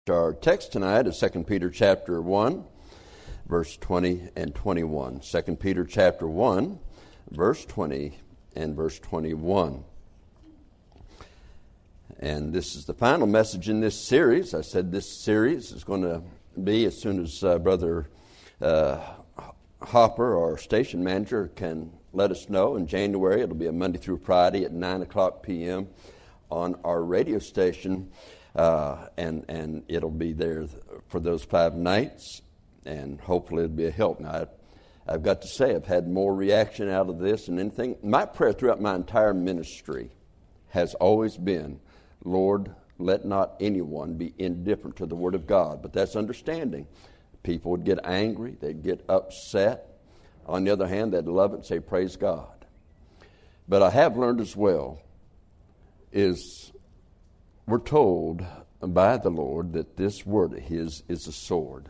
Our text tonight is 2 Peter chapter 1, verse 20 and 21. 2 Peter chapter 1, verse 20 and verse 21. And this is the final message in this series. I said this series is going to be as soon as Brother Hopper, our station manager, can let us know. In January, it'll be a Monday through Friday at 9 o'clock p.m. on our radio station. And it'll be there for those 5 nights, and hopefully it'll be a help. Now, I've got to say, I've had more reaction out of this than anything. My prayer throughout my entire ministry has always been, Lord, let not anyone be indifferent to the Word of God. But that's understanding. People would get angry. They'd get upset. On the other hand, they'd love it and say, praise God. But I have learned as well is we're told by the Lord that this word of His is a sword.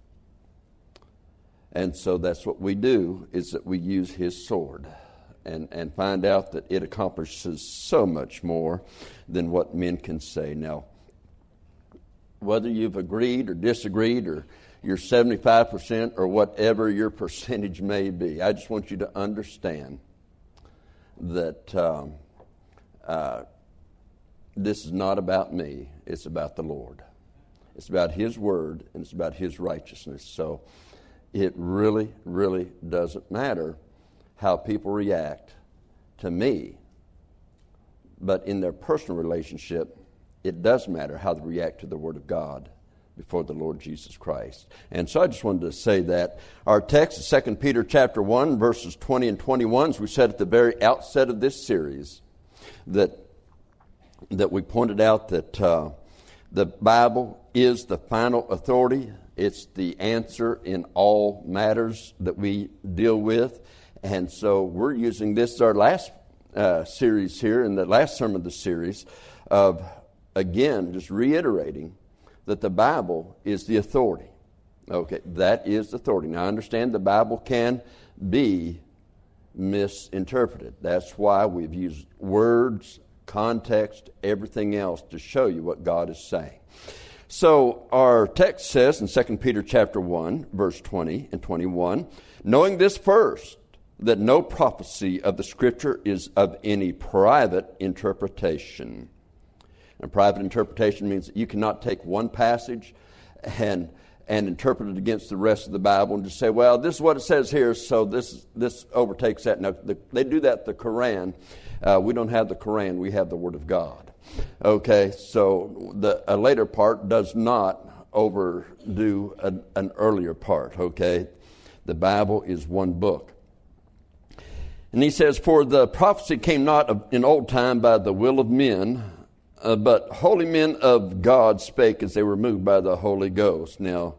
And so that's what we do, is that we use His sword and find out that it accomplishes so much more than what men can say. Now, whether you've agreed or disagreed or you're 75% or whatever your percentage may be, I just want you to understand that this is not about me. It's about the Lord. It's about His Word, and it's about His righteousness. So it really, really doesn't matter how people react to me. But in their personal relationship, it does matter how they react to the Word of God before the Lord Jesus Christ. And so I just wanted to say that. Our text is 2 Peter chapter 1, verses 20 and 21. As we said at the very outset of this series, that we pointed out that the Bible is the final authority. It's the answer in all matters that we deal with. And so we're using this as our last series here, in the last sermon of the series, of, again, just reiterating that the Bible is the authority. Okay, that is the authority. Now, I understand the Bible can be misinterpreted. That's why we've used words, context, everything else to show you what God is saying. So our text says in 2 Peter chapter 1, verse 20 and 21, knowing this first, that no prophecy of the Scripture is of any private interpretation. And private interpretation means that you cannot take one passage and interpret it against the rest of the Bible and just say, well, this is what it says here, so this overtakes that. Now, they do that in the Quran. We don't have the Quran, we have the Word of God. Okay, so a later part does not overdo an earlier part, okay? The Bible is one book. And he says, for the prophecy came not in old time by the will of men, but holy men of God spake as they were moved by the Holy Ghost. Now,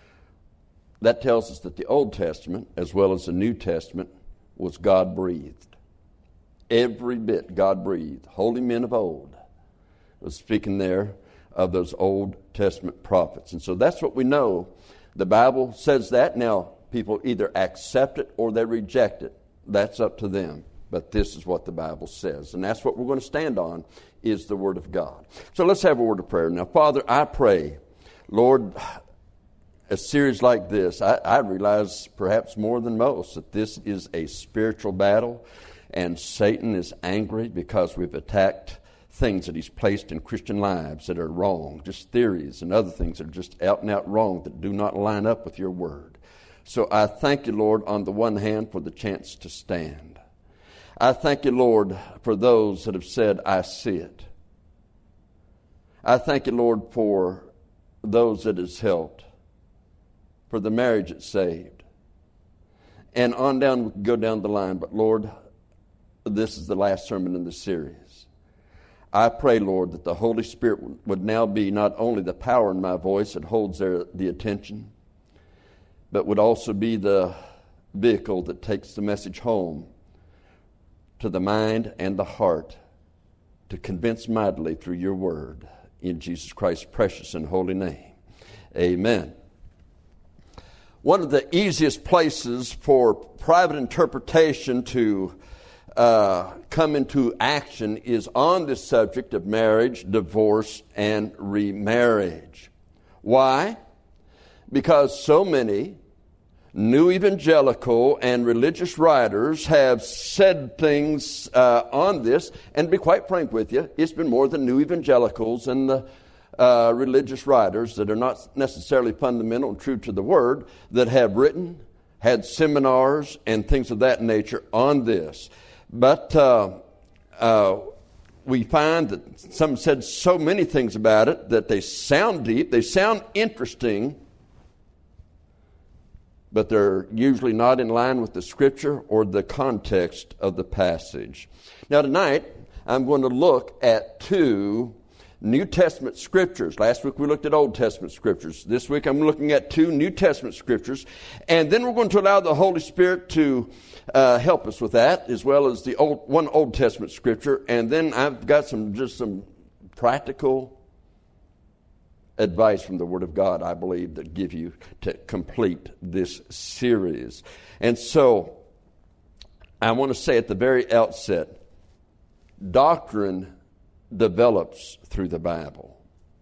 that tells us that the Old Testament, as well as the New Testament, was God-breathed. Every bit God-breathed. Holy men of old was speaking there of those Old Testament prophets. And so that's what we know. The Bible says that. Now, people either accept it or they reject it. That's up to them. But this is what the Bible says. And that's what we're going to stand on, is the Word of God. So let's have a word of prayer. Now, Father, I pray, Lord, a series like this, I realize perhaps more than most that this is a spiritual battle, and Satan is angry because we've attacked things that he's placed in Christian lives that are wrong, just theories and other things that are just out and out wrong, that do not line up with your word. So I thank you, Lord, on the one hand for the chance to stand. I thank you, Lord, for those that have said, I see it. I thank you, Lord, for those that has helped, for the marriage that's saved. And on down, we can go down the line. But Lord, this is the last sermon in the series. I pray, Lord, that the Holy Spirit would now be not only the power in my voice that holds the attention, but would also be the vehicle that takes the message home to the mind and the heart to convince mightily through your word. In Jesus Christ's precious and holy name. Amen. One of the easiest places for private interpretation to come into action is on the subject of marriage, divorce, and remarriage. Why? Because so many new evangelical and religious writers have said things on this, and to be quite frank with you, it's been more than new evangelicals and the religious writers that are not necessarily fundamental and true to the Word that have written, had seminars, and things of that nature on this. But we find that some said so many things about it that they sound deep, they sound interesting, but they're usually not in line with the Scripture or the context of the passage. Now tonight, I'm going to look at two New Testament Scriptures. Last week we looked at Old Testament Scriptures. This week I'm looking at two New Testament Scriptures. And then we're going to allow the Holy Spirit to help us with that, as well as the one Old Testament Scripture. And then I've got some practical advice from the Word of God, I believe, that give you to complete this series. And so I want to say at the very outset, doctrine develops through the Bible.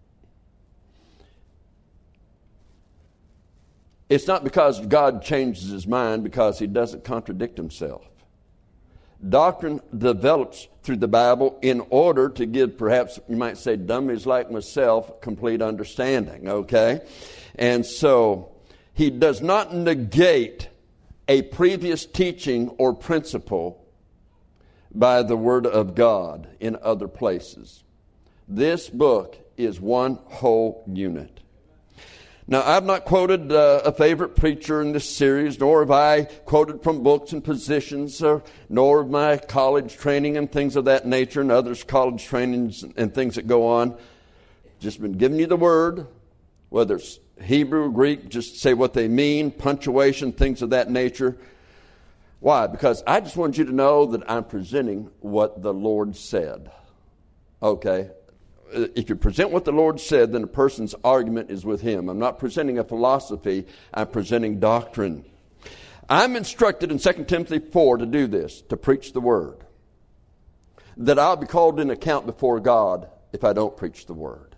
It's not because God changes his mind, because he doesn't contradict himself. Doctrine develops through the Bible in order to give, perhaps you might say, dummies like myself, complete understanding, okay? And so he does not negate a previous teaching or principle by the Word of God in other places. This book is one whole unit. Now, I've not quoted a favorite preacher in this series, nor have I quoted from books and positions, nor of my college training and things of that nature, and others' college trainings and things that go on. Just been giving you the Word, whether it's Hebrew, Greek, just say what they mean, punctuation, things of that nature. Why? Because I just want you to know that I'm presenting what the Lord said. Okay? If you present what the Lord said, then a person's argument is with him. I'm not presenting a philosophy. I'm presenting doctrine. I'm instructed in 2 Timothy 4 to do this, to preach the Word. That I'll be called in account before God if I don't preach the Word.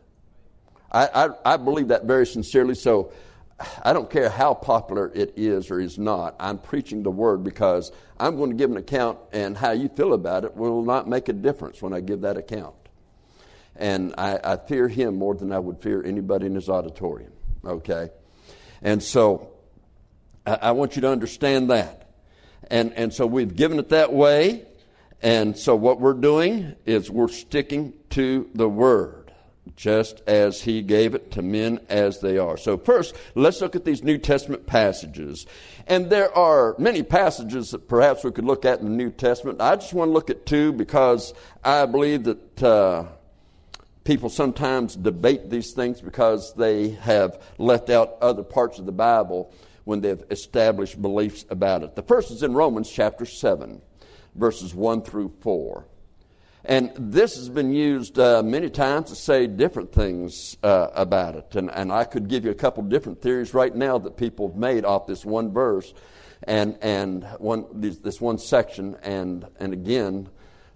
I believe that very sincerely, so I don't care how popular it is or is not. I'm preaching the Word because I'm going to give an account, and how you feel about it will not make a difference when I give that account. And I fear him more than I would fear anybody in his auditorium, okay? And so I want you to understand that. And so we've given it that way, and so what we're doing is we're sticking to the Word, just as he gave it to men as they are. So first, let's look at these New Testament passages. And there are many passages that perhaps we could look at in the New Testament. I just want to look at two because I believe that people sometimes debate these things because they have left out other parts of the Bible when they've established beliefs about it. The first is in Romans chapter 7, verses 1 through 4. And this has been used many times to say different things about it. And I could give you a couple different theories right now that people have made off this one verse and this one section. And again,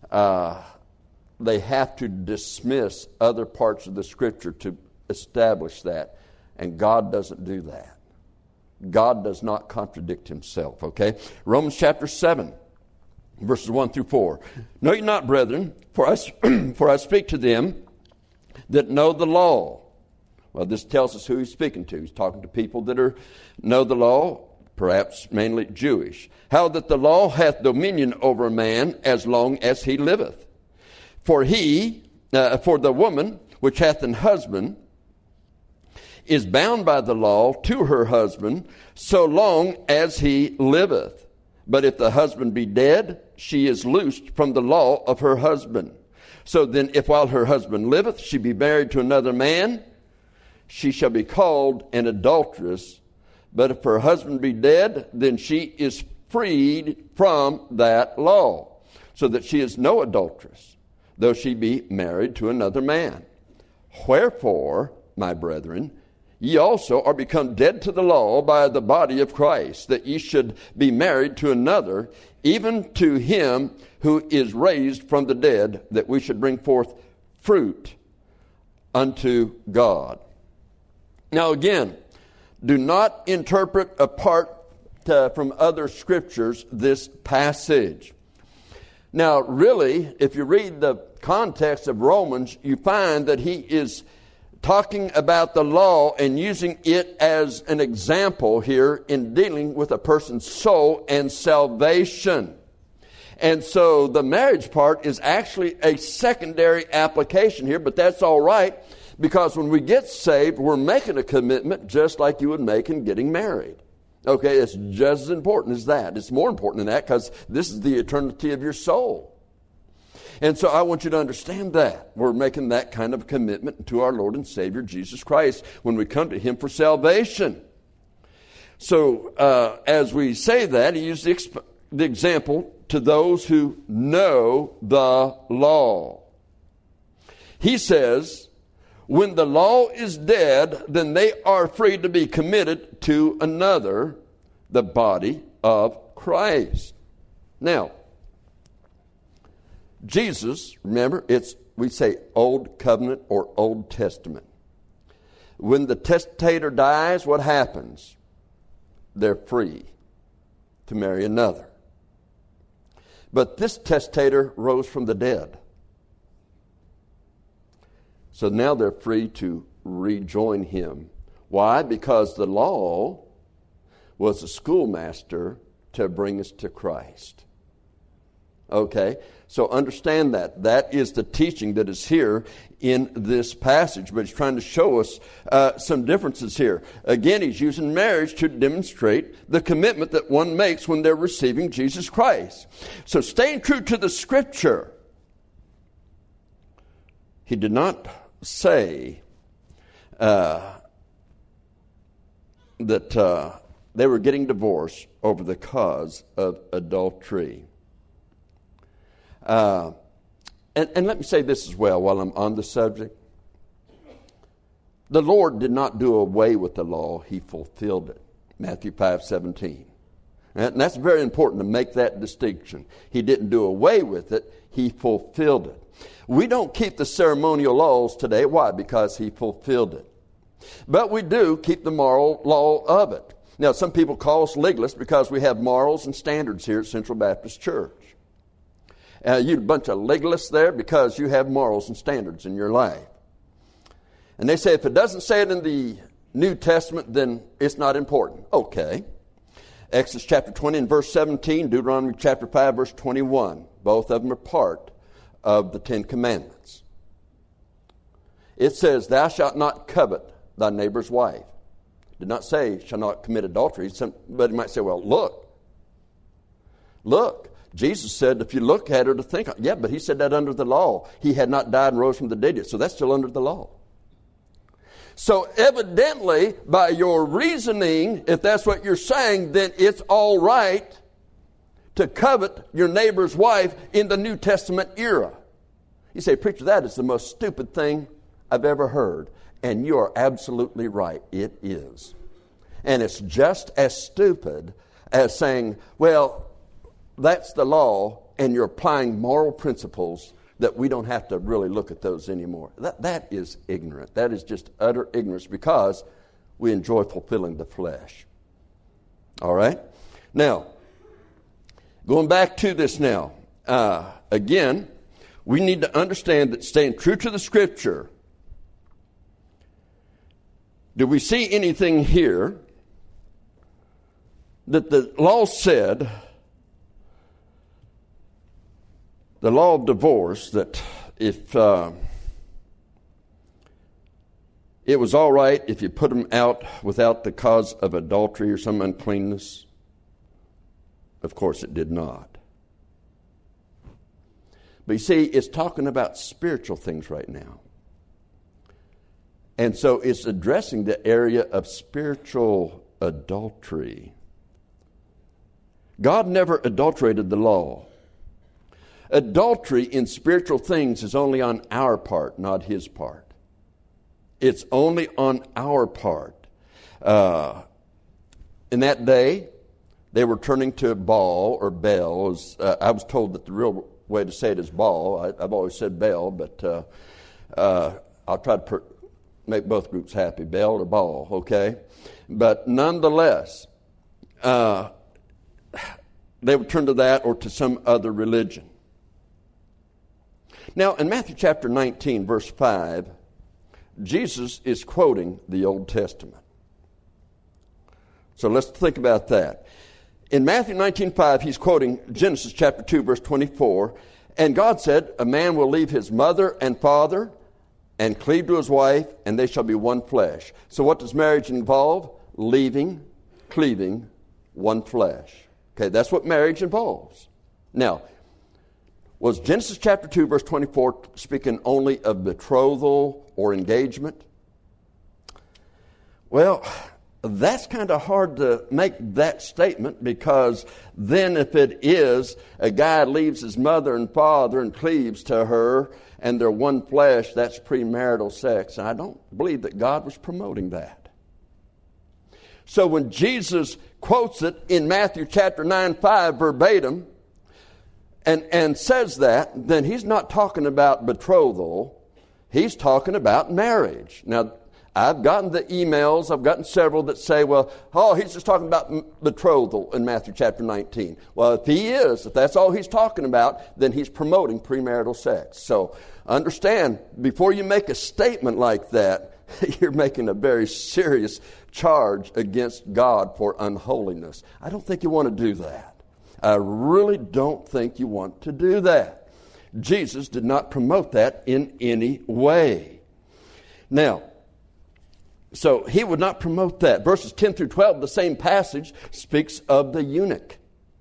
they have to dismiss other parts of the Scripture to establish that. And God doesn't do that. God does not contradict himself, okay? Romans chapter 7, verses 1 through 4. Know ye not, brethren, for I speak to them that know the law. Well, this tells us who he's speaking to. He's talking to people that know the law, perhaps mainly Jewish. How that the law hath dominion over a man as long as he liveth. For the woman which hath an husband is bound by the law to her husband so long as he liveth. But if the husband be dead, she is loosed from the law of her husband. So then, if while her husband liveth, she be married to another man, she shall be called an adulteress. But if her husband be dead, then she is freed from that law, so that she is no adulteress, though she be married to another man. Wherefore, my brethren, ye also are become dead to the law by the body of Christ, that ye should be married to another, even to him who is raised from the dead, that we should bring forth fruit unto God. Now again, do not interpret apart from other scriptures this passage. Now really, if you read the context of Romans, you find that he is talking about the law and using it as an example here in dealing with a person's soul and salvation. And so the marriage part is actually a secondary application here, but that's all right, because when we get saved, we're making a commitment just like you would make in getting married. Okay, it's just as important as that. It's more important than that because this is the eternity of your soul. And so I want you to understand that. We're making that kind of commitment to our Lord and Savior, Jesus Christ, when we come to Him for salvation. So as we say that, he used the example to those who know the law. He says, when the law is dead, then they are free to be committed to another, the body of Christ. Now, Jesus, remember, we say Old Covenant or Old Testament. When the testator dies, what happens? They're free to marry another. But this testator rose from the dead. So now they're free to rejoin him. Why? Because the law was a schoolmaster to bring us to Christ. Okay? So understand that. That is the teaching that is here in this passage. But he's trying to show us some differences here. Again, he's using marriage to demonstrate the commitment that one makes when they're receiving Jesus Christ. So staying true to the Scripture, he did not say that they were getting divorced over the cause of adultery. And let me say this as well while I'm on the subject. The Lord did not do away with the law. He fulfilled it. Matthew 5:17. And that's very important to make that distinction. He didn't do away with it. He fulfilled it. We don't keep the ceremonial laws today. Why? Because he fulfilled it. But we do keep the moral law of it. Now, some people call us legalists because we have morals and standards here at Central Baptist Church. You're a bunch of legalists there because you have morals and standards in your life. And they say if it doesn't say it in the New Testament, then it's not important. Okay. Exodus chapter 20 and verse 17, Deuteronomy chapter 5 verse 21. Both of them are part of the Ten Commandments. It says, thou shalt not covet thy neighbor's wife. It did not say, shall not commit adultery. Somebody might say, well, look. Jesus said, if you look at her to think, yeah, but he said that under the law. He had not died and rose from the dead yet, so that's still under the law. So evidently, by your reasoning, if that's what you're saying, then it's all right to covet your neighbor's wife in the New Testament era. You say, preacher, that is the most stupid thing I've ever heard. And you are absolutely right. It is. And it's just as stupid as saying, well, that's the law, and you're applying moral principles that we don't have to really look at those anymore. That is ignorant. That is just utter ignorance because we enjoy fulfilling the flesh. All right? Now, going back to this now. Again, we need to understand that staying true to the Scripture, do we see anything here that the law said, the law of divorce, that if it was all right if you put them out without the cause of adultery or some uncleanness? Of course it did not. But you see, it's talking about spiritual things right now. And so it's addressing the area of spiritual adultery. God never adulterated the law. Adultery in spiritual things is only on our part, not his part. It's only on our part. In that day, they were turning to Baal or Bel. I was told that the real way to say it is Baal. I've always said Bel, but I'll try to make both groups happy, bell or ball, okay? But nonetheless, they would turn to that or to some other religion. Now, in Matthew chapter 19, verse 5, Jesus is quoting the Old Testament. So let's think about that. In Matthew 19:5, he's quoting Genesis chapter 2, verse 24. And God said, a man will leave his mother and father and cleave to his wife, and they shall be one flesh. So what does marriage involve? Leaving, cleaving, one flesh. Okay, that's what marriage involves. Now, was Genesis chapter 2, verse 24 speaking only of betrothal or engagement? Well, that's kind of hard to make that statement, because then if it is, a guy leaves his mother and father and cleaves to her and they're one flesh, that's premarital sex. And I don't believe that God was promoting that. So when Jesus quotes it in Matthew chapter 9:5 verbatim and says that, then he's not talking about betrothal. He's talking about marriage. Now, I've gotten the emails, I've gotten several that say, well, he's just talking about betrothal in Matthew chapter 19. Well, if that's all he's talking about, then he's promoting premarital sex. So understand, before you make a statement like that, you're making a very serious charge against God for unholiness. I don't think you want to do that. I really don't think you want to do that. Jesus did not promote that in any way. Now, so he would not promote that. Verses 10 through 12, the same passage speaks of the eunuch.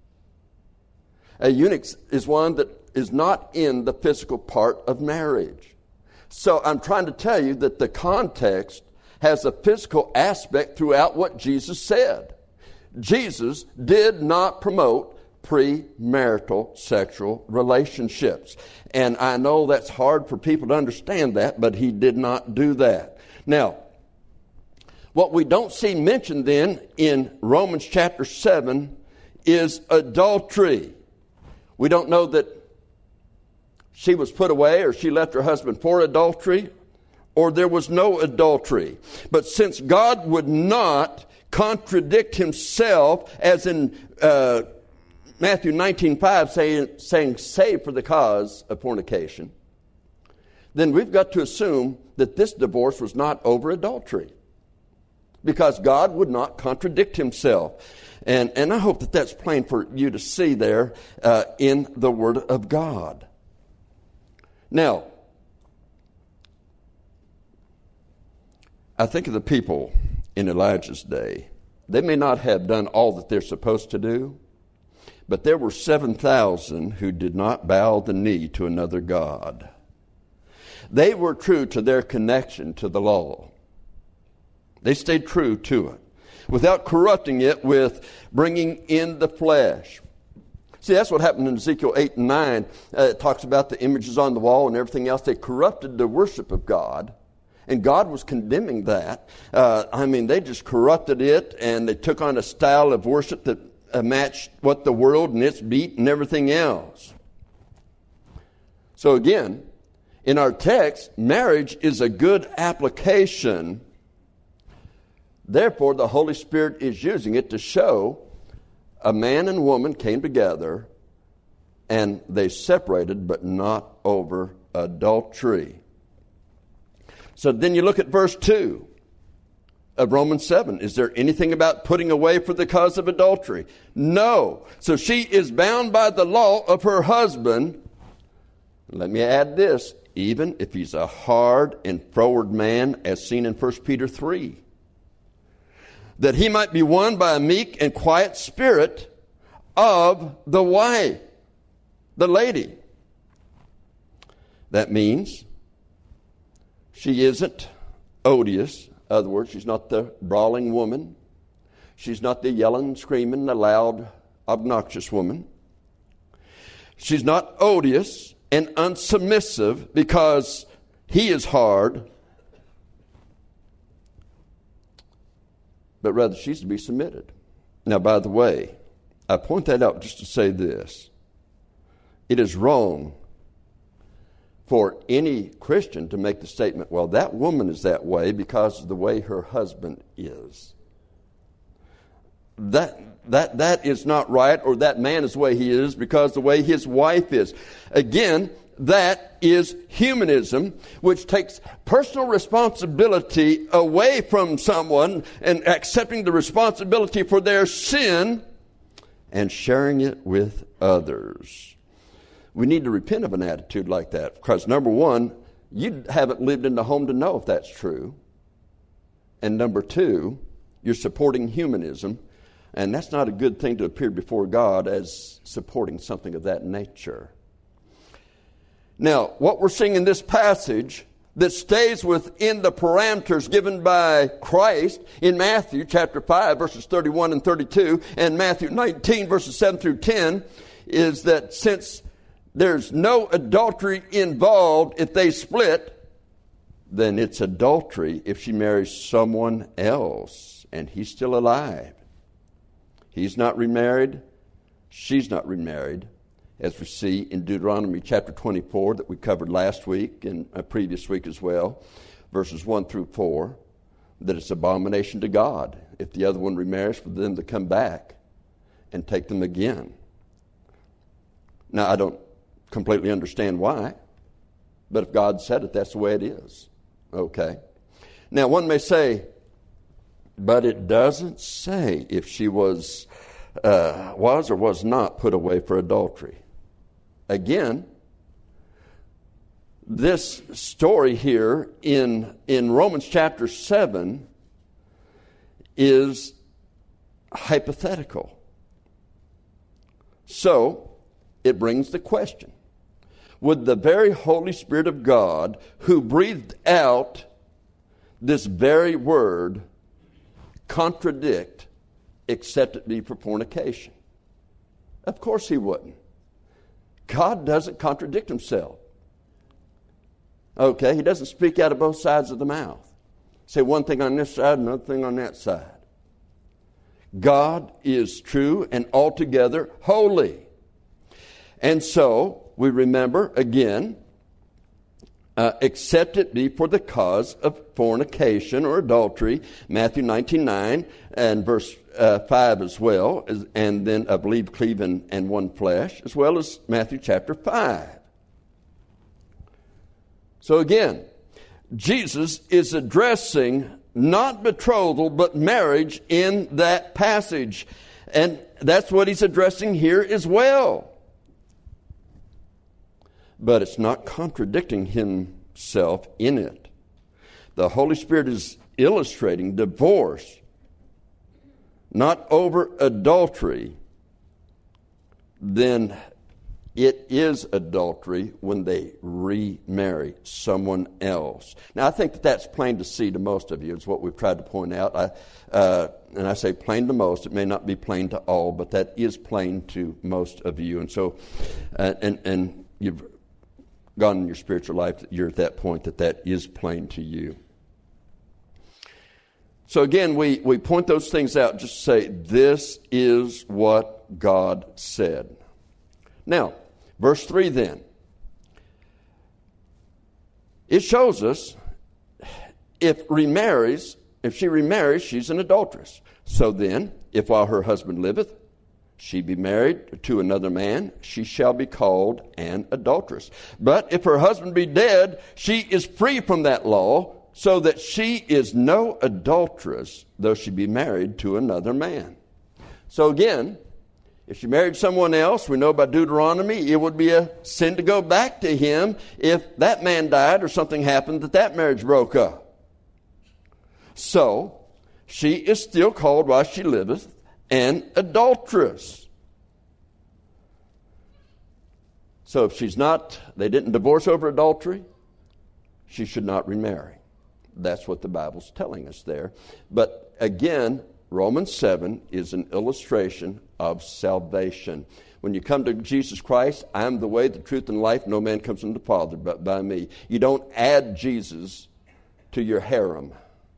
A eunuch is one that is not in the physical part of marriage. So I'm trying to tell you that the context has a physical aspect throughout what Jesus said. Jesus did not promote premarital sexual relationships. And I know that's hard for people to understand that, but he did not do that. Now, what we don't see mentioned then in Romans chapter 7 is adultery. We don't know that she was put away or she left her husband for adultery, or there was no adultery. But since God would not contradict himself, as in Matthew 19:5 saying save for the cause of fornication, then we've got to assume that this divorce was not over adultery, because God would not contradict himself. And I hope that that's plain for you to see there in the Word of God. Now, I think of the people in Elijah's day. They may not have done all that they're supposed to do, but there were 7,000 who did not bow the knee to another god. They were true to their connection to the law. They stayed true to it without corrupting it with bringing in the flesh. See, that's what happened in Ezekiel 8 and 9. It talks about the images on the wall and everything else. They corrupted the worship of God, and God was condemning that. They just corrupted it, and they took on a style of worship that matched what the world and its beat and everything else. So again, in our text, marriage is a good application. Therefore, the Holy Spirit is using it to show a man and woman came together and they separated, but not over adultery. So then you look at verse 2 of Romans 7. Is there anything about putting away for the cause of adultery? No. So she is bound by the law of her husband. Let me add this, even if he's a hard and froward man, as seen in 1 Peter 3. That he might be won by a meek and quiet spirit of the wife, the lady. That means she isn't odious. In other words, she's not the brawling woman. She's not the yelling, screaming, the loud, obnoxious woman. She's not odious and unsubmissive because he is hard, but rather she's to be submitted. Now, by the way, I point that out just to say this. It is wrong for any Christian to make the statement, well, that woman is that way because of the way her husband is. That is not right, or that man is the way he is because the way his wife is. Again, that is humanism, which takes personal responsibility away from someone and accepting the responsibility for their sin and sharing it with others. We need to repent of an attitude like that because, number one, you haven't lived in the home to know if that's true. And number two, you're supporting humanism. And that's not a good thing to appear before God as supporting something of that nature. Now, what we're seeing in this passage that stays within the parameters given by Christ in Matthew chapter 5, verses 31 and 32, and Matthew 19, verses 7 through 10, is that since there's no adultery involved if they split, then it's adultery if she marries someone else and he's still alive. He's not remarried. She's not remarried, as we see in Deuteronomy chapter 24 that we covered last week and a previous week as well, verses 1 through 4, that it's abomination to God if the other one remarries for them to come back and take them again. Now, I don't completely understand why, but if God said it, that's the way it is. Okay. Now, one may say, but it doesn't say if she was or was not put away for adultery. Again, this story here in Romans chapter 7 is hypothetical. So, it brings the question, would the very Holy Spirit of God, who breathed out this very word, contradict, except it be for fornication? Of course he wouldn't. God doesn't contradict himself. Okay, he doesn't speak out of both sides of the mouth. Say one thing on this side, another thing on that side. God is true and altogether holy. And so, we remember again, except it be for the cause of fornication or adultery, Matthew 19:9 and verse 5 as well, and then I believe cleave and one flesh, as well as Matthew chapter 5. So again, Jesus is addressing not betrothal but marriage in that passage, and that's what he's addressing here as well. But it's not contradicting himself in it. The Holy Spirit is illustrating divorce, not over adultery. Then it is adultery when they remarry someone else. Now, I think that's plain to see to most of you, is what we've tried to point out. And I say plain to most. It may not be plain to all, but that is plain to most of you. And so, and you've gone in your spiritual life, you're at that point that is plain to you. So again, we point those things out just to say, this is what God said. Now, verse 3 then. It shows us if she remarries, she's an adulteress. So then, if while her husband liveth, she be married to another man, she shall be called an adulteress. But if her husband be dead, she is free from that law, so that she is no adulteress, though she be married to another man. So again, if she married someone else, we know by Deuteronomy, it would be a sin to go back to him if that man died or something happened that marriage broke up. So, she is still called while she liveth an adulteress. So if they didn't divorce over adultery, she should not remarry. That's what the Bible's telling us there. But again, Romans 7 is an illustration of salvation. When you come to Jesus Christ, I am the way, the truth, and life. No man comes unto the Father but by me. You don't add Jesus to your harem.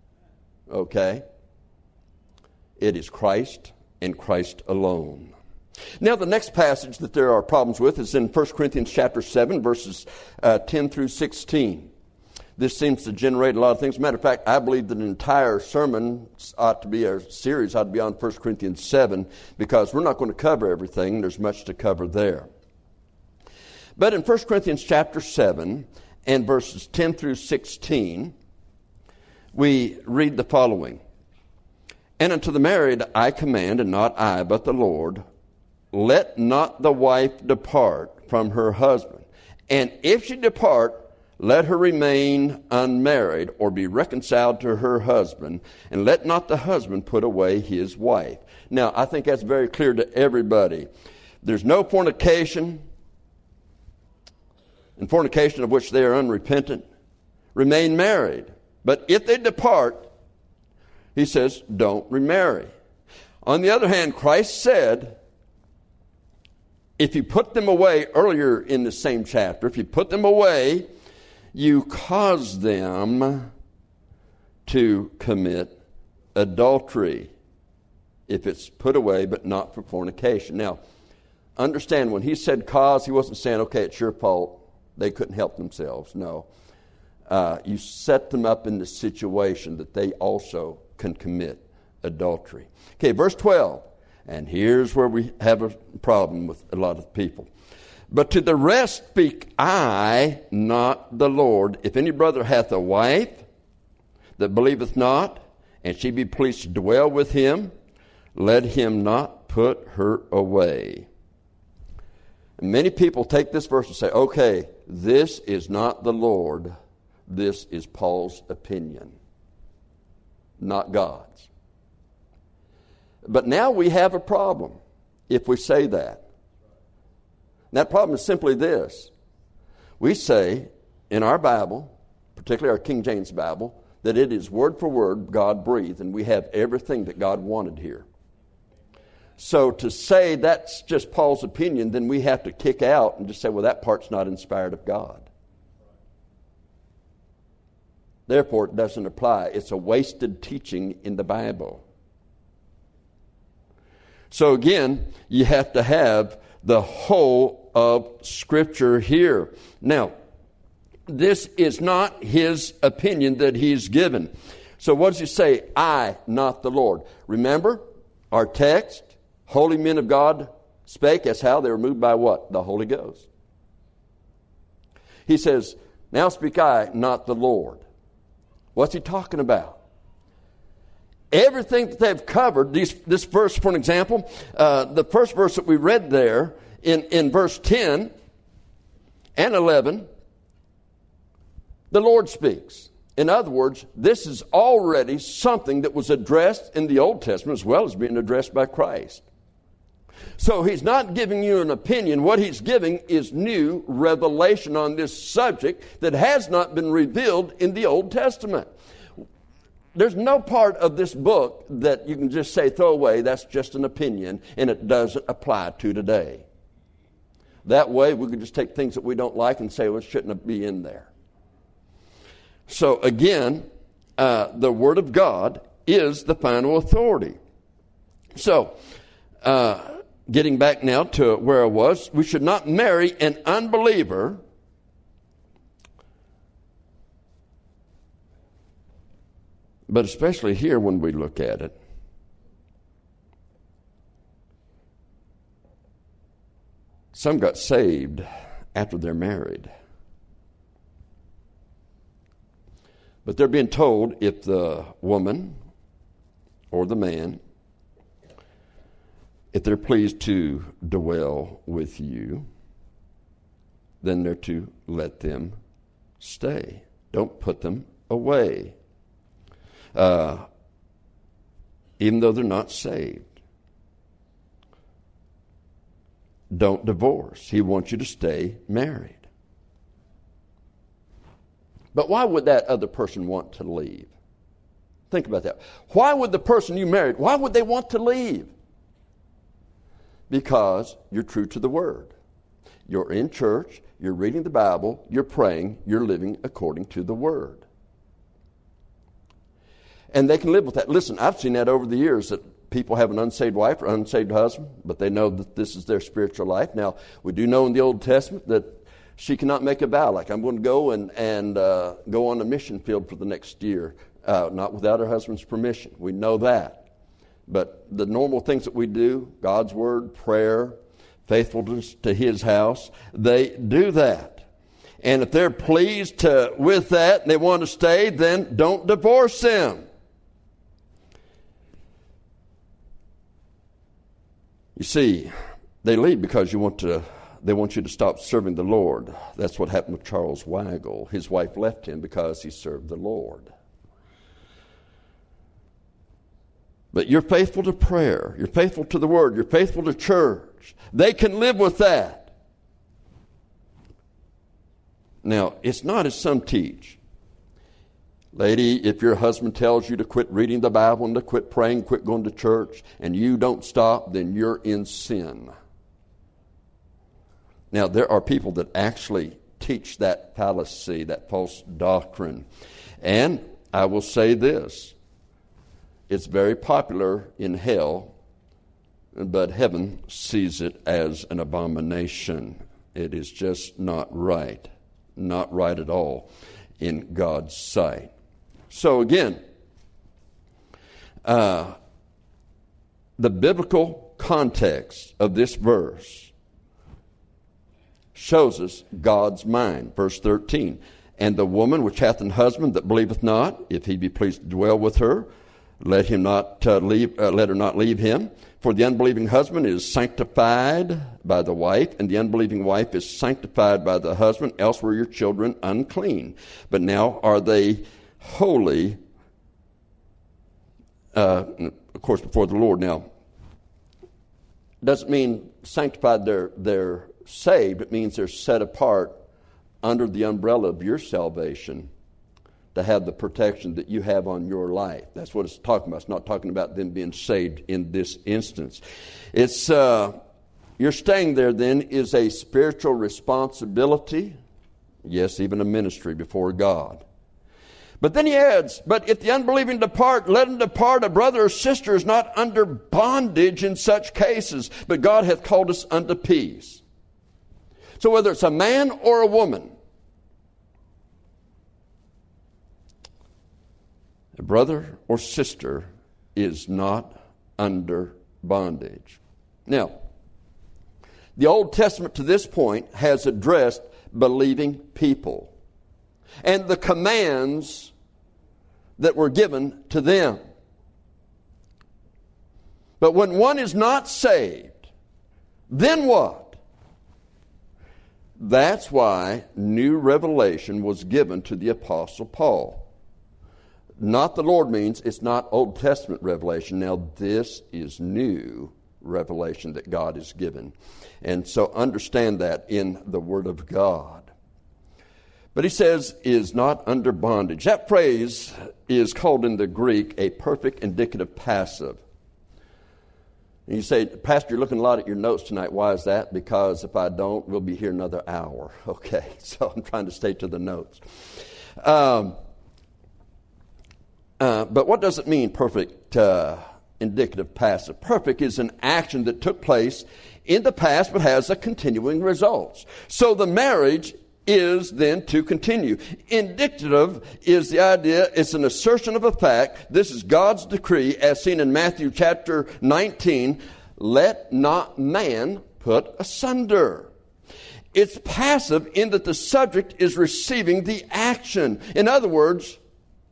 Okay? It is Christ and Christ alone. Now, the next passage that there are problems with is in 1 Corinthians chapter 7, verses 10 through 16. This seems to generate a lot of things. As a matter of fact, I believe that an entire sermon ought to be, a series ought to be on 1 Corinthians 7, because we're not going to cover everything. There's much to cover there. But in 1 Corinthians chapter 7 and verses 10 through 16, we read the following. And unto the married I command, and not I, but the Lord, let not the wife depart from her husband. And if she depart, let her remain unmarried, or be reconciled to her husband, and let not the husband put away his wife. Now, I think that's very clear to everybody. There's no fornication, and fornication of which they are unrepentant. Remain married. But if they depart, he says, don't remarry. On the other hand, Christ said, if you put them away, earlier in the same chapter, if you put them away, you cause them to commit adultery. If it's put away, but not for fornication. Now, understand, when he said cause, he wasn't saying, okay, it's your fault. They couldn't help themselves. No. You set them up in the situation that they also can commit adultery. Okay, verse 12. And here's where we have a problem with a lot of people. But to the rest speak I, not the Lord. If any brother hath a wife that believeth not, and she be pleased to dwell with him, let him not put her away. And many people take this verse and say, okay, this is not the Lord. This is Paul's opinion, not God's. But now we have a problem if we say that. And that problem is simply this. We say in our Bible, particularly our King James Bible, that it is word for word God breathed, and we have everything that God wanted here. So to say that's just Paul's opinion, then we have to kick out and just say, well, that part's not inspired of God. Therefore, it doesn't apply. It's a wasted teaching in the Bible. So again, you have to have the whole of Scripture here. Now, this is not his opinion that he's given. So what does he say? I, not the Lord. Remember, our text, holy men of God spake. That's how they were moved by what? The Holy Ghost. He says, now speak I, not the Lord. What's he talking about? Everything that they've covered, this verse, for an example, the first verse that we read there in verse 10 and 11, the Lord speaks. In other words, this is already something that was addressed in the Old Testament as well as being addressed by Christ. So he's not giving you an opinion. What he's giving is new revelation on this subject that has not been revealed in the Old Testament. There's no part of this book that you can just say, throw away, that's just an opinion, and it doesn't apply to today. That way, we can just take things that we don't like and say, well, it shouldn't be in there. So again, the Word of God is the final authority. So, getting back now to where I was, we should not marry an unbeliever but especially here when we look at it. Some got saved after they're married. But they're being told if the woman or the man, if they're pleased to dwell with you, then they're to let them stay. Don't put them away. Even though they're not saved. Don't divorce. He wants you to stay married. But why would that other person want to leave? Think about that. Why would the person you married, why would they want to leave? Because you're true to the Word. You're in church, you're reading the Bible, you're praying, you're living according to the Word. And they can live with that. Listen, I've seen that over the years, that people have an unsaved wife or unsaved husband, but they know that this is their spiritual life. Now, we do know in the Old Testament that she cannot make a vow, like I'm going to go and go on a mission field for the next year, not without her husband's permission. We know that. But the normal things that we do, God's Word, prayer, faithfulness to His house, they do that. And if they're pleased with that and they want to stay, then don't divorce them. You see, they leave because they want you to stop serving the Lord. That's what happened with Charles Weigel. His wife left him because he served the Lord. But you're faithful to prayer. You're faithful to the Word. You're faithful to church. They can live with that. Now, it's not as some teach. Lady, if your husband tells you to quit reading the Bible and to quit praying, quit going to church, and you don't stop, then you're in sin. Now, there are people that actually teach that fallacy, that false doctrine. And I will say this. It's very popular in hell, but heaven sees it as an abomination. It is just not right. Not right at all in God's sight. So again, the biblical context of this verse shows us God's mind. Verse 13, and the woman which hath an husband that believeth not, if he be pleased to dwell with her, let her not leave him. For the unbelieving husband is sanctified by the wife, and the unbelieving wife is sanctified by the husband, else were your children unclean. But now are they holy, of course, before the Lord. Now, doesn't mean sanctified they're saved. It means they're set apart under the umbrella of your salvation to have the protection that you have on your life. That's what it's talking about. It's not talking about them being saved in this instance. It's your staying there then is a spiritual responsibility, yes, even a ministry before God. But then he adds, but if the unbelieving depart, let him depart. A brother or sister is not under bondage in such cases, but God hath called us unto peace. So whether it's a man or a woman, a brother or sister is not under bondage. Now, the Old Testament to this point has addressed believing people and the commands that were given to them. But when one is not saved, then what? That's why new revelation was given to the Apostle Paul. Not the Lord means it's not Old Testament revelation. Now this is new revelation that God has given. And so understand that in the Word of God. But he says, is not under bondage. That phrase is called in the Greek a perfect indicative passive. And you say, Pastor, you're looking a lot at your notes tonight. Why is that? Because if I don't, we'll be here another hour. Okay, so I'm trying to stay to the notes. But what does it mean, perfect indicative passive? Perfect is an action that took place in the past but has a continuing results. So the marriage is then to continue. Indicative is the idea, it's an assertion of a fact. This is God's decree as seen in Matthew chapter 19. Let not man put asunder. It's passive in that the subject is receiving the action. In other words,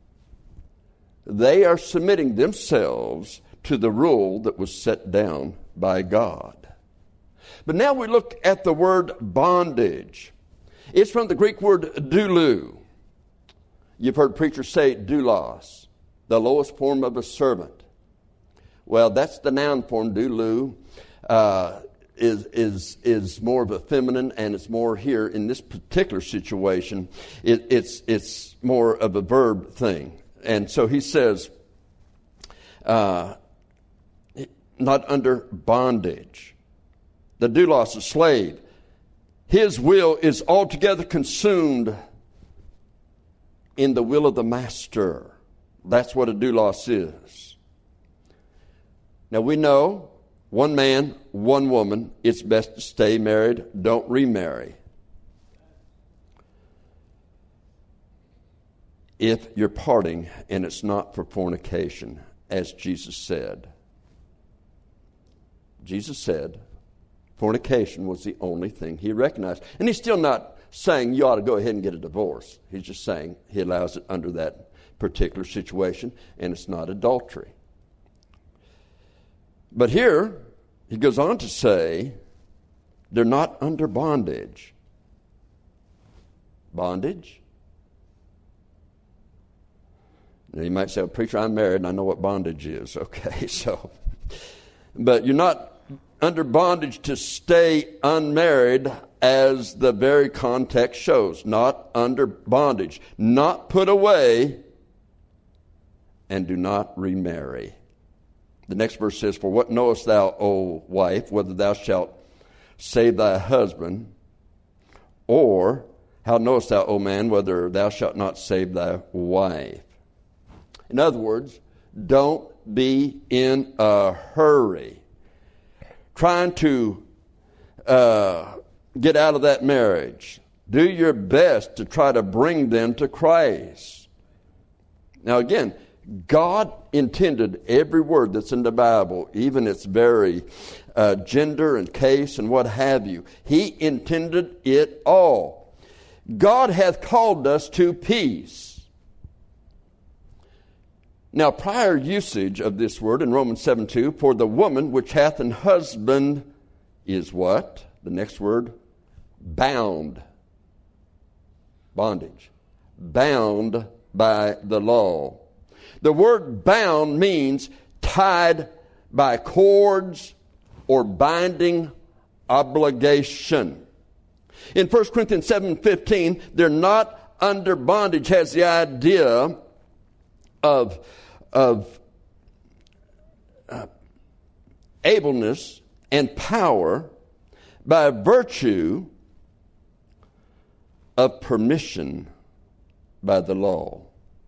they are submitting themselves to the rule that was set down by God. But now we look at the word bondage. It's from the Greek word doulou. You've heard preachers say doulos, the lowest form of a servant. Well, that's the noun form. Doulou is more of a feminine, and it's more here in this particular situation. It's more of a verb thing. And so he says, not under bondage. The doulos, a slave, his will is altogether consumed in the will of the master. That's what a doulos is. Now we know, one man, one woman, it's best to stay married, don't remarry. If you're parting and it's not for fornication, as Jesus said. Jesus said fornication was the only thing he recognized. And he's still not saying you ought to go ahead and get a divorce. He's just saying he allows it under that particular situation, and it's not adultery. But here, he goes on to say they're not under bondage. Bondage? Now you might say, well, preacher, I'm married and I know what bondage is. Okay, so. But you're not under bondage to stay unmarried, as the very context shows. Not under bondage. Not put away, and do not remarry. The next verse says, for what knowest thou, O wife, whether thou shalt save thy husband? Or how knowest thou, O man, whether thou shalt not save thy wife? In other words, don't be in a hurry trying to get out of that marriage. Do your best to try to bring them to Christ. Now again, God intended every word that's in the Bible, even its very gender and case and what have you. He intended it all. God hath called us to peace. Now, prior usage of this word in Romans 7:2, for the woman which hath an husband is what? The next word, bound. Bondage. Bound by the law. The word bound means tied by cords or binding obligation. In 1 Corinthians 7:15, they're not under bondage, has the idea of ableness and power by virtue of permission by the law.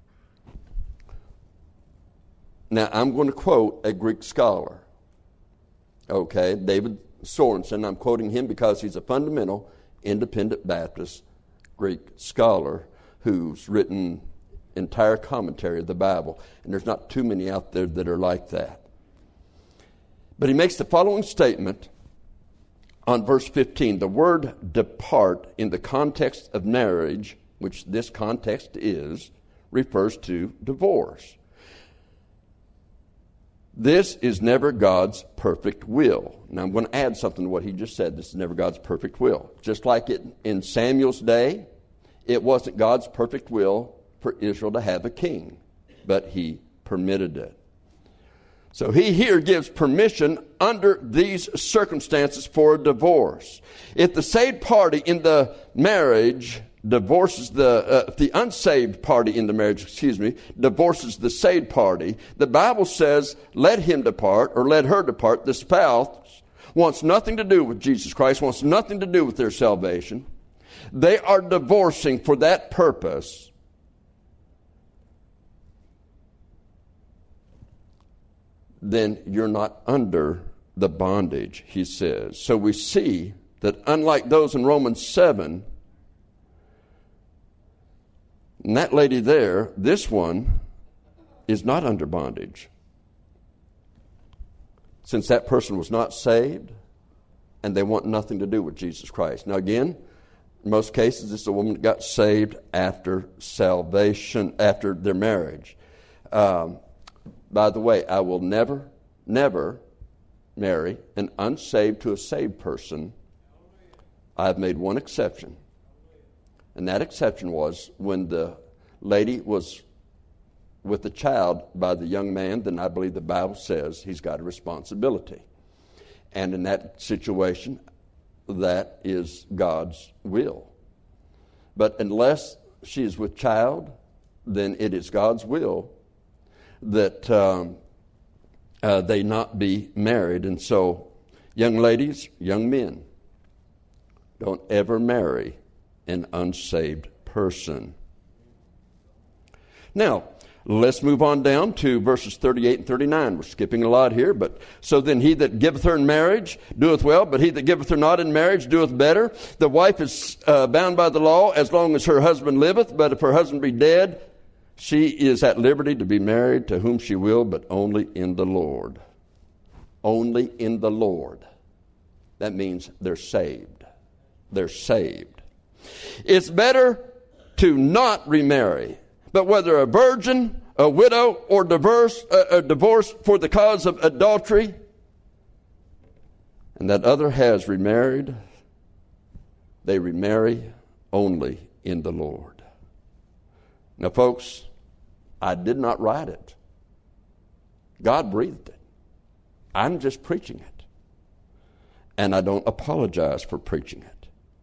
Now, I'm going to quote a Greek scholar, okay, David Sorensen. I'm quoting him because he's a fundamental independent Baptist Greek scholar who's written entire commentary of the Bible, and there's not too many out there that are like that. But he makes the following statement on verse 15. The word depart in the context of marriage, which this context is, refers to divorce. This is never God's perfect will. Now I'm going to add something to what he just said. This is never God's perfect will. Just like it in Samuel's day, it wasn't God's perfect will for Israel to have a king, but he permitted it. So he here gives permission under these circumstances for a divorce. If the saved party in the marriage divorces if the unsaved party in the marriage, divorces the saved party, the Bible says, let him depart or let her depart. The spouse wants nothing to do with Jesus Christ, wants nothing to do with their salvation. They are divorcing for that purpose. Then you're not under the bondage, he says. So we see that unlike those in Romans 7, and that lady there, this one is not under bondage. Since that person was not saved, and they want nothing to do with Jesus Christ. Now again, in most cases, this is a woman that got saved after salvation, after their marriage. By the way, I will never marry an unsaved to a saved person. I've made one exception. And that exception was when the lady was with the child by the young man, then I believe the Bible says he's got a responsibility. And in that situation, that is God's will. But unless she is with child, then it is God's will that they not be married. And so, young ladies, young men, don't ever marry an unsaved person. Now, Let's move on down to verses 38 and 39. We're skipping a lot here, but so then he that giveth her in marriage doeth well, but he that giveth her not in marriage doeth better. The wife is bound by the law as long as her husband liveth, but if her husband be dead, she is at liberty to be married to whom she will, but only in the Lord. Only in the Lord. That means they're saved. They're saved. It's better to not remarry, but whether a virgin, a widow, or divorced for the cause of adultery, and that other has remarried, they remarry only in the Lord. Now, folks, I did not write it. God breathed it. I'm just preaching it. And I don't apologize for preaching it.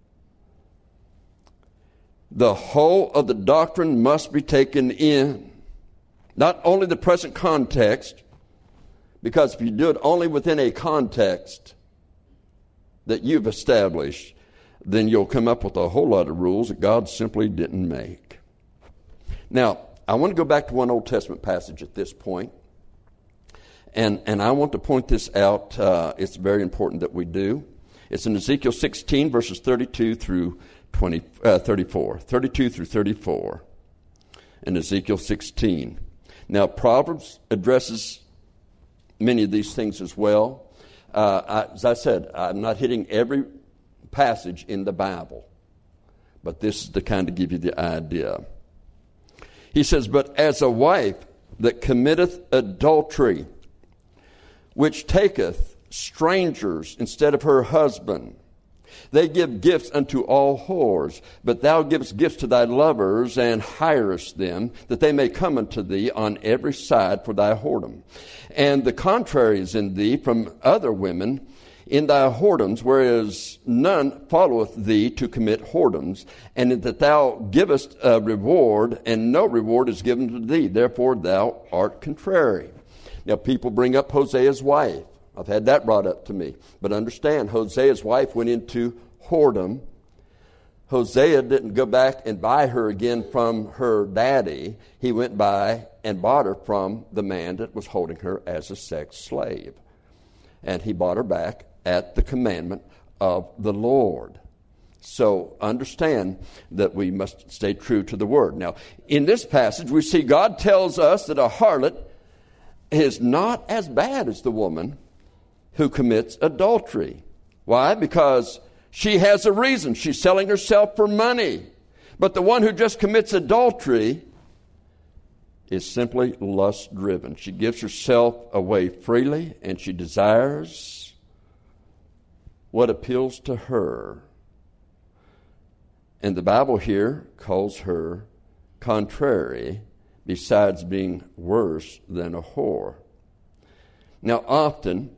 The whole of the doctrine must be taken in. Not only the present context, because if you do it only within a context that you've established, then you'll come up with a whole lot of rules that God simply didn't make. Now, I want to go back to one Old Testament passage at this point, and I want to point this out. It's very important that we do. It's in Ezekiel 16, verses 32 through 34. 32 through 34 in Ezekiel 16. Now, Proverbs addresses many of these things as well. As I said, I'm not hitting every passage in the Bible, but this is to kind of give you the idea. He says, but as a wife that committeth adultery, which taketh strangers instead of her husband, they give gifts unto all whores, but thou givest gifts to thy lovers, and hirest them, that they may come unto thee on every side for thy whoredom. And the contrary is in thee from other women in thy whoredoms, whereas none followeth thee to commit whoredoms, and that thou givest a reward, and no reward is given to thee. Therefore thou art contrary. Now people bring up Hosea's wife. I've had that brought up to me. But understand, Hosea's wife went into whoredom. Hosea didn't go back and buy her again from her daddy. He went by and bought her from the man that was holding her as a sex slave. And he bought her back at the commandment of the Lord. So understand that we must stay true to the word. Now, in this passage, we see God tells us that a harlot is not as bad as the woman who commits adultery. Why? Because she has a reason. She's selling herself for money. But the one who just commits adultery is simply lust-driven. She gives herself away freely, and she desires what appeals to her. And the Bible here calls her contrary, besides being worse than a whore. Now, often,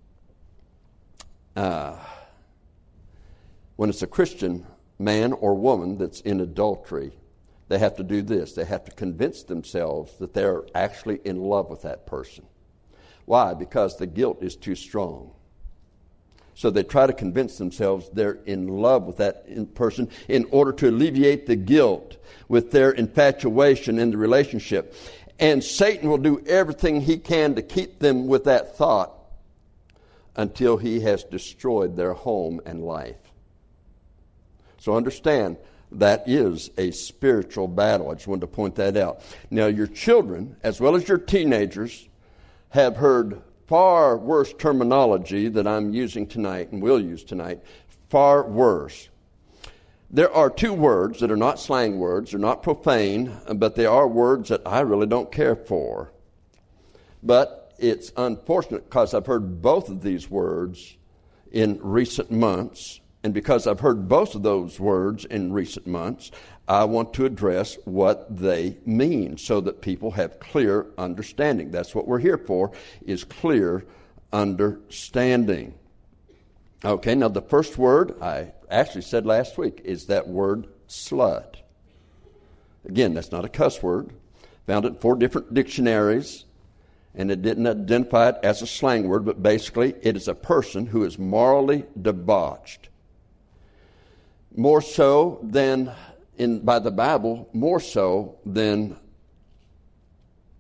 when it's a Christian man or woman that's in adultery, they have to do this. They have to convince themselves that they're actually in love with that person. Why? Because the guilt is too strong. So they try to convince themselves they're in love with that person in order to alleviate the guilt with their infatuation in the relationship. And Satan will do everything he can to keep them with that thought until he has destroyed their home and life. So understand, that is a spiritual battle. I just wanted to point that out. Now, your children, as well as your teenagers, have heard far worse terminology that I'm using tonight and will use tonight. Far worse. There are two words that are not slang words. They're not profane, but they are words that I really don't care for. But it's unfortunate because I've heard both of these words in recent months. And because I've heard both of those words in recent months, I want to address what they mean so that people have clear understanding. That's what we're here for, is clear understanding. Okay, now the first word I actually said last week is that word slut. Again, that's not a cuss word. Found it in 4 different dictionaries, and it didn't identify it as a slang word, but basically it is a person who is morally debauched. More so than by the Bible, more so than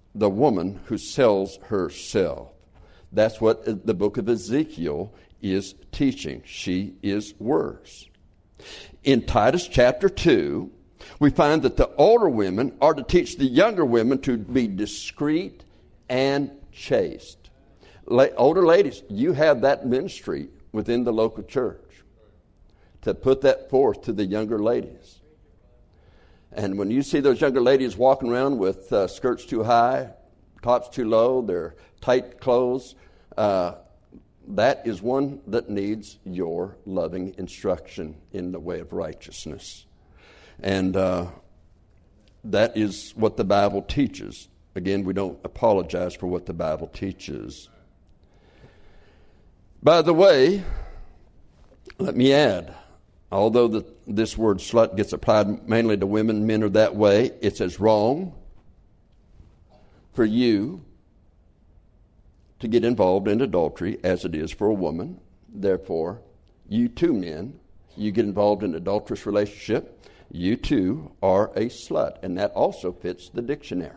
the woman who sells herself. That's what the book of Ezekiel is teaching. She is worse. In Titus chapter 2, we find that the older women are to teach the younger women to be discreet and chaste. Older ladies, you have that ministry within the local church to put that forth to the younger ladies. And when you see those younger ladies walking around with skirts too high, tops too low, their tight clothes, that is one that needs your loving instruction in the way of righteousness. And that is what the Bible teaches. Again, we don't apologize for what the Bible teaches. By the way, let me add, although this word slut gets applied mainly to women, men are that way, it's as wrong for you to get involved in adultery as it is for a woman. Therefore, you too, men, you get involved in an adulterous relationship, you too are a slut. And that also fits the dictionary.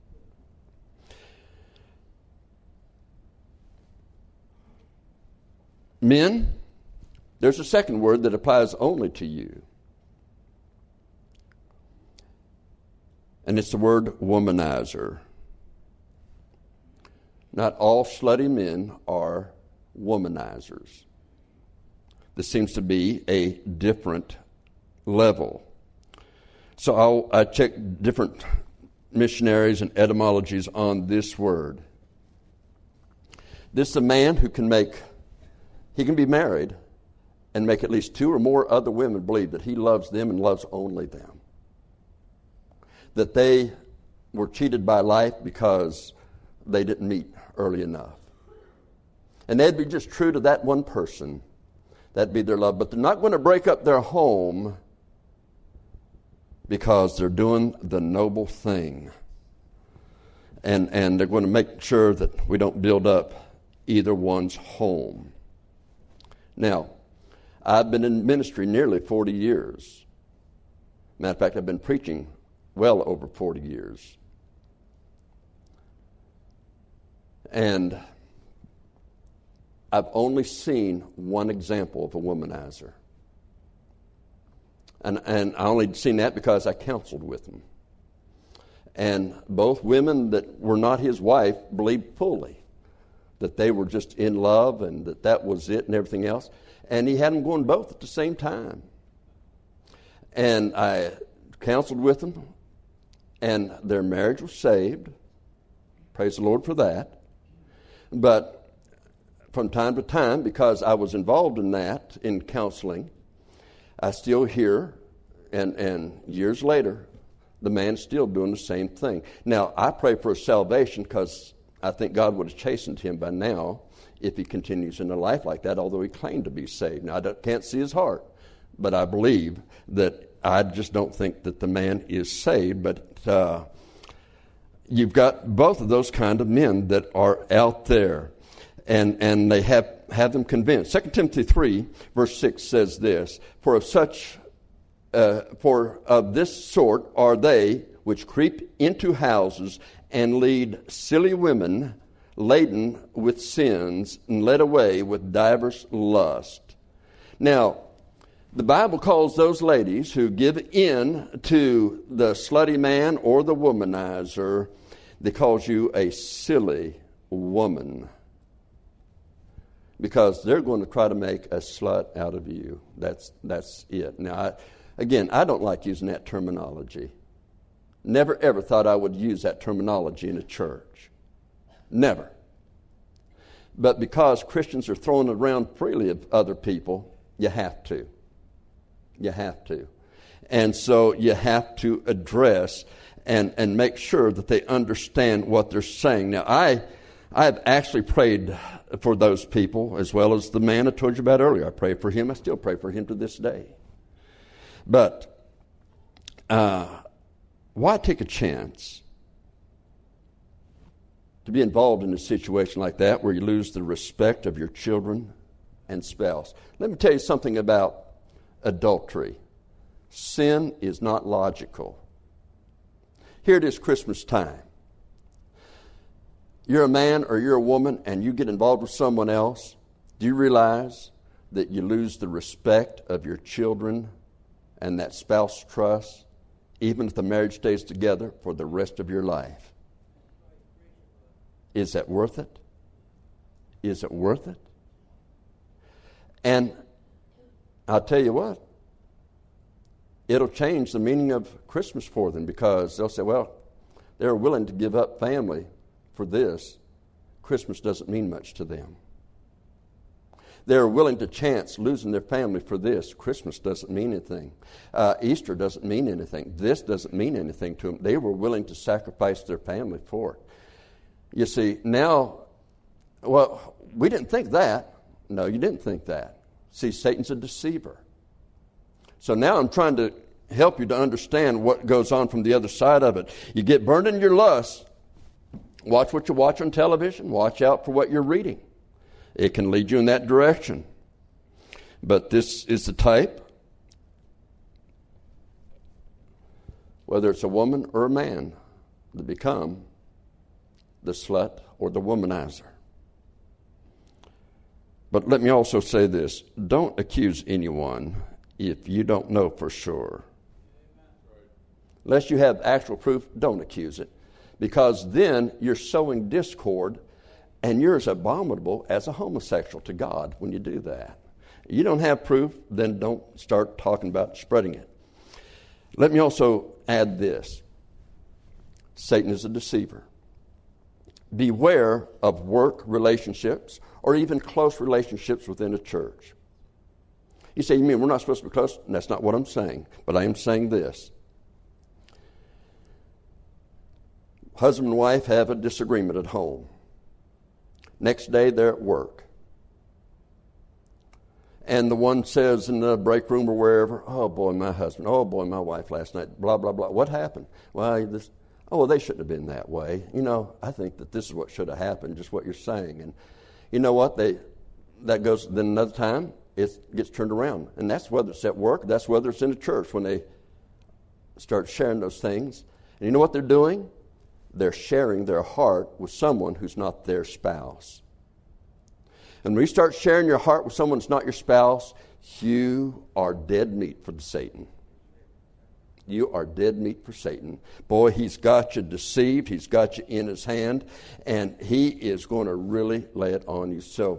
Men, there's a second word that applies only to you. And it's the word womanizer. Not all slutty men are womanizers. This seems to be a different level. So I checked different missionaries and etymologies on this word. This is a man who can be married and make at least two or more other women believe that he loves them and loves only them. That they were cheated by life because they didn't meet early enough. And they'd be just true to that one person. That'd be their love. But they're not going to break up their home because they're doing the noble thing. And they're going to make sure that we don't build up either one's home. Now, I've been in ministry nearly 40 years. Matter of fact, I've been preaching well over 40 years. And I've only seen one example of a womanizer. And I only seen that because I counseled with him. And both women that were not his wife believed fully that they were just in love and that was it and everything else. And he had them going both at the same time. And I counseled with them, and their marriage was saved. Praise the Lord for that. But from time to time, because I was involved in that, in counseling, I still hear, and years later, the man's still doing the same thing. Now, I pray for his salvation because I think God would have chastened him by now if he continues in a life like that, although he claimed to be saved. Now, I can't see his heart, but I believe that I just don't think that the man is saved. But you've got both of those kind of men that are out there, and they have them convinced. 2 Timothy 3, verse 6 says this, For of this sort are they which creep into houses and lead silly women laden with sins and led away with divers lusts. Now, the Bible calls those ladies who give in to the slutty man or the womanizer, they calls you a silly woman. Because they're going to try to make a slut out of you. That's it. Now, I don't like using that terminology. Never, ever thought I would use that terminology in a church. Never. But because Christians are throwing it around freely of other people, you have to. You have to. And so you have to address and make sure that they understand what they're saying. Now, I've actually prayed for those people as well as the man I told you about earlier. I prayed for him. I still pray for him to this day. But why take a chance to be involved in a situation like that where you lose the respect of your children and spouse? Let me tell you something about adultery. Sin is not logical. Here it is Christmas time. you're a man or you're a woman and you get involved with someone else, do you realize that you lose the respect of your children and that spouse trust, even if the marriage stays together for the rest of your life? Is that worth it? Is it worth it? And I'll tell you what, it'll change the meaning of Christmas for them, because they'll say, well, they're willing to give up family for this. Christmas doesn't mean much to them. They're willing to chance losing their family for this. Christmas doesn't mean anything. Easter doesn't mean anything. This doesn't mean anything to them. They were willing to sacrifice their family for it. You see, now, well, we didn't think that. No, you didn't think that. See, Satan's a deceiver. So now I'm trying to help you to understand what goes on from the other side of it. You get burned in your lust. Watch what you watch on television. Watch out for what you're reading. It can lead you in that direction. But this is the type, whether it's a woman or a man, that become the slut or the womanizer. But let me also say this. Don't accuse anyone if you don't know for sure. Unless you have actual proof, don't accuse it. Because then you're sowing discord, and you're as abominable as a homosexual to God when you do that. You don't have proof, then don't start talking about spreading it. Let me also add this. Satan is a deceiver. Beware of work relationships or even close relationships within a church. You say, you mean we're not supposed to be close? And that's not what I'm saying. But I am saying this. Husband and wife have a disagreement at home. Next day, they're at work. And the one says in the break room or wherever, oh, boy, my husband, oh, boy, my wife last night, blah, blah, blah. What happened? Well, they shouldn't have been that way. You know, I think that this is what should have happened, just what you're saying. And you know what? That goes, then another time, it gets turned around. And that's whether it's at work, that's whether it's in a church, when they start sharing those things. And you know what they're doing? They're sharing their heart with someone who's not their spouse. And when you start sharing your heart with someone who's not your spouse, you are dead meat for Satan. You are dead meat for Satan. Boy, he's got you deceived. He's got you in his hand. And he is going to really lay it on you. So,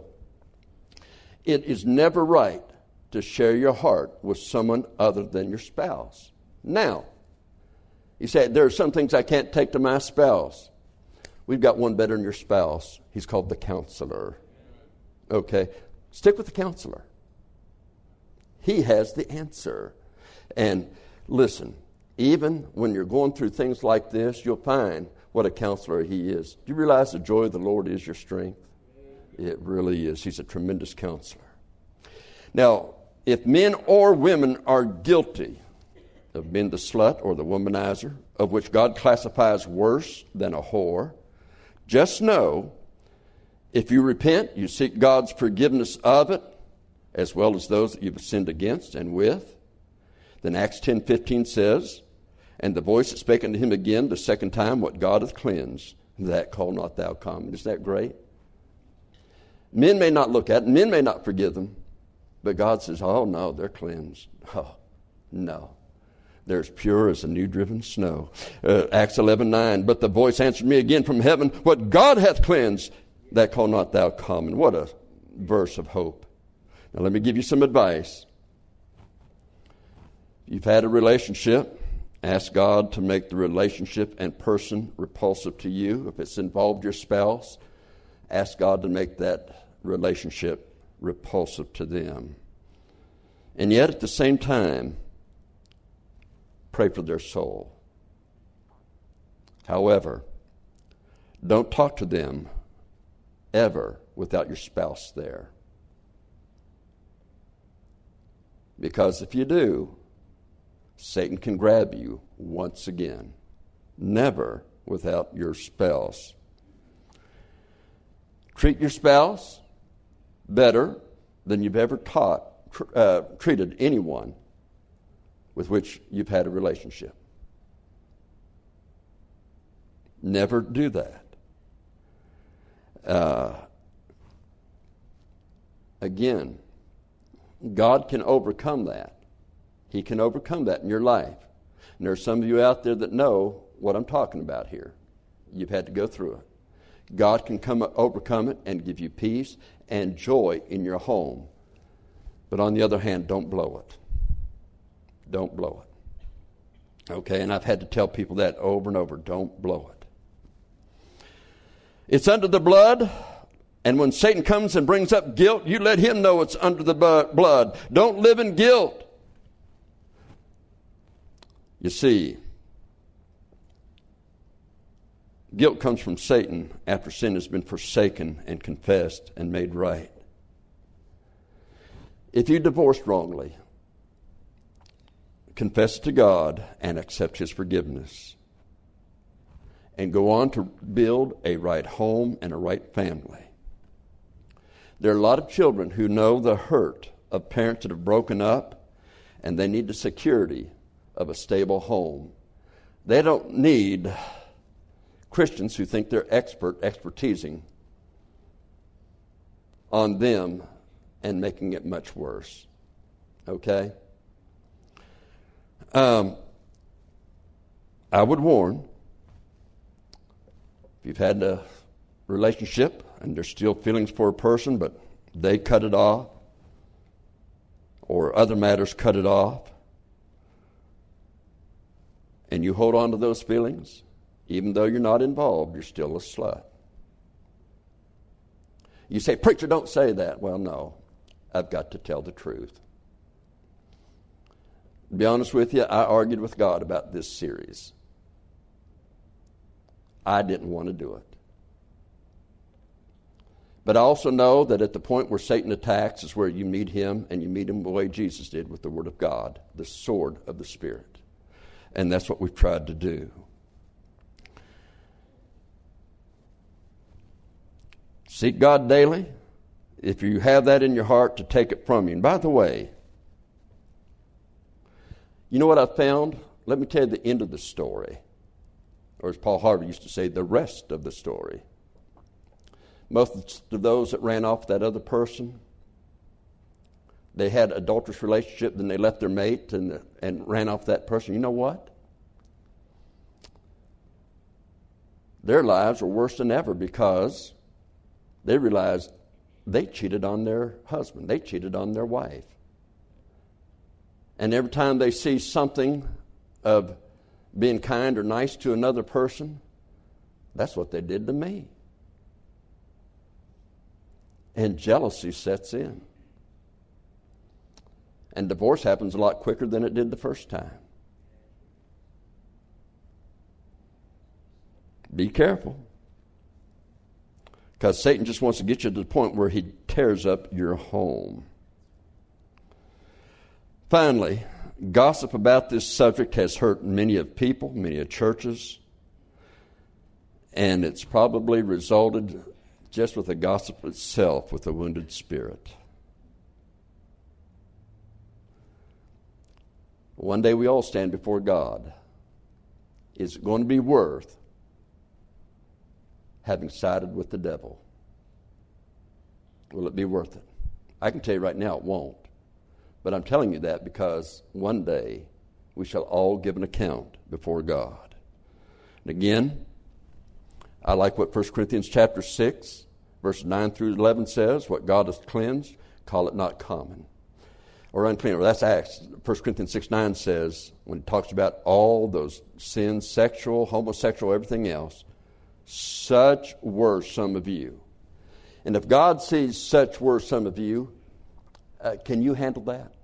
it is never right to share your heart with someone other than your spouse. Now, you say, there are some things I can't take to my spouse. We've got one better than your spouse. He's called the counselor. Okay? Stick with the counselor. He has the answer. And listen, even when you're going through things like this, you'll find what a counselor he is. Do you realize the joy of the Lord is your strength? It really is. He's a tremendous counselor. Now, if men or women are guilty of being the slut or the womanizer, of which God classifies worse than a whore, just know, if you repent, you seek God's forgiveness of it, as well as those that you've sinned against and with. Then Acts 10:15 says, and the voice that spake unto him again the second time, what God hath cleansed, that call not thou common. Isn't that great? Men may not look at it, men may not forgive them, but God says, oh no, they're cleansed. Oh, no. They're as pure as the new-driven snow. Acts 11:9, but the voice answered me again from heaven, what God hath cleansed, that call not thou common. What a verse of hope. Now let me give you some advice. If you've had a relationship, ask God to make the relationship and person repulsive to you. If it's involved your spouse, ask God to make that relationship repulsive to them. And yet at the same time, pray for their soul. However, don't talk to them ever without your spouse there. Because if you do, Satan can grab you once again. Never without your spouse. Treat your spouse better than you've ever treated anyone with which you've had a relationship. Never do that. Again, God can overcome that. He can overcome that in your life. And there are some of you out there that know what I'm talking about here. You've had to go through it. God can overcome it and give you peace and joy in your home. But on the other hand, don't blow it. Don't blow it. Okay, and I've had to tell people that over and over. Don't blow it. It's under the blood, and when Satan comes and brings up guilt, you let him know it's under the blood. Don't live in guilt. You see, guilt comes from Satan after sin has been forsaken and confessed and made right. If you divorced wrongly, confess to God and accept His forgiveness. And go on to build a right home and a right family. There are a lot of children who know the hurt of parents that have broken up, and they need the security of a stable home. They don't need Christians who think they're expertising on them and making it much worse. Okay? I would warn, if you've had a relationship and there's still feelings for a person, but they cut it off, or other matters cut it off, and you hold on to those feelings, even though you're not involved, you're still a slut. You say, preacher, don't say that. Well, no, I've got to tell the truth. To be honest with you, I argued with God about this series. I didn't want to do it. But I also know that at the point where Satan attacks is where you meet him, and you meet him the way Jesus did with the Word of God, the sword of the Spirit. And that's what we've tried to do. Seek God daily. If you have that in your heart, to take it from you. And by the way, you know what I found? Let me tell you the end of the story. Or as Paul Harvey used to say, the rest of the story. Most of those that ran off with that other person, they had an adulterous relationship, then they left their mate and ran off that person. You know what? Their lives were worse than ever because they realized they cheated on their husband. They cheated on their wife. And every time they see something of being kind or nice to another person, that's what they did to me. And jealousy sets in. And divorce happens a lot quicker than it did the first time. Be careful. Because Satan just wants to get you to the point where he tears up your home. Finally, gossip about this subject has hurt many of people, many of churches. And it's probably resulted just with the gossip itself with a wounded spirit. One day we all stand before God. Is it going to be worth having sided with the devil? Will it be worth it? I can tell you right now it won't. But I'm telling you that because one day we shall all give an account before God. And again, I like what 1 Corinthians chapter 6, verses 9 through 11 says, what God has cleansed, call it not common or unclean. Or that's Acts. 1 Corinthians 6:9 says, when it talks about all those sins, sexual, homosexual, everything else, such were some of you. And if God sees such were some of you, can you handle that?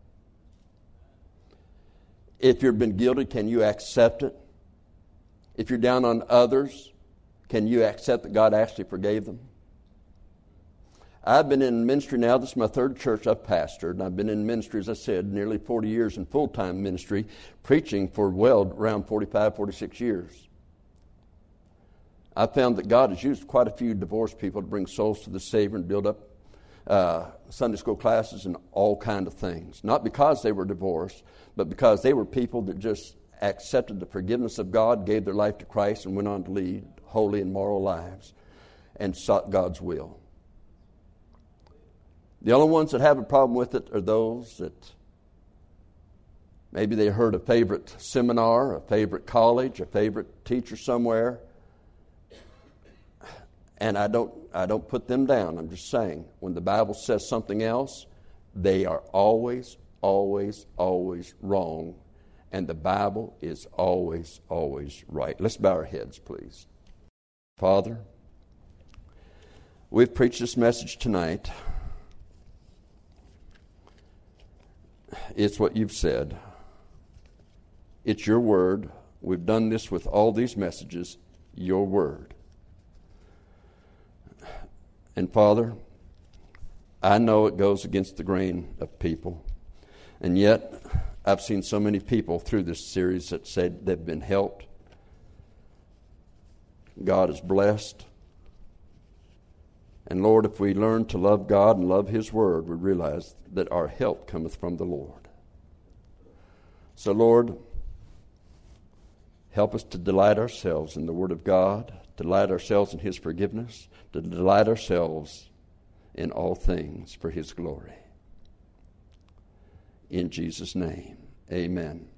If you've been guilty, can you accept it? If you're down on others, can you accept that God actually forgave them? I've been in ministry now. This is my third church I've pastored. And I've been in ministry, as I said, nearly 40 years in full-time ministry, preaching for well around 45, 46 years. I've found that God has used quite a few divorced people to bring souls to the Savior and build up Sunday school classes and all kind of things. Not because they were divorced, but because they were people that just accepted the forgiveness of God, gave their life to Christ, and went on to lead holy and moral lives. and sought God's will. The only ones that have a problem with it are those that maybe they heard a favorite seminar, a favorite college, a favorite teacher somewhere. And I don't put them down. I'm just saying, when the Bible says something else, they are always, always, always wrong. And the Bible is always, always right. Let's bow our heads, please. Father, we've preached this message tonight. It's what you've said. It's your word. We've done this with all these messages, your word. And Father, I know it goes against the grain of people. And yet, I've seen so many people through this series that said they've been helped. God is blessed. And Lord, if we learn to love God and love His Word, we realize that our help cometh from the Lord. So Lord, help us to delight ourselves in the Word of God, delight ourselves in His forgiveness, to delight ourselves in all things for His glory. In Jesus' name, amen.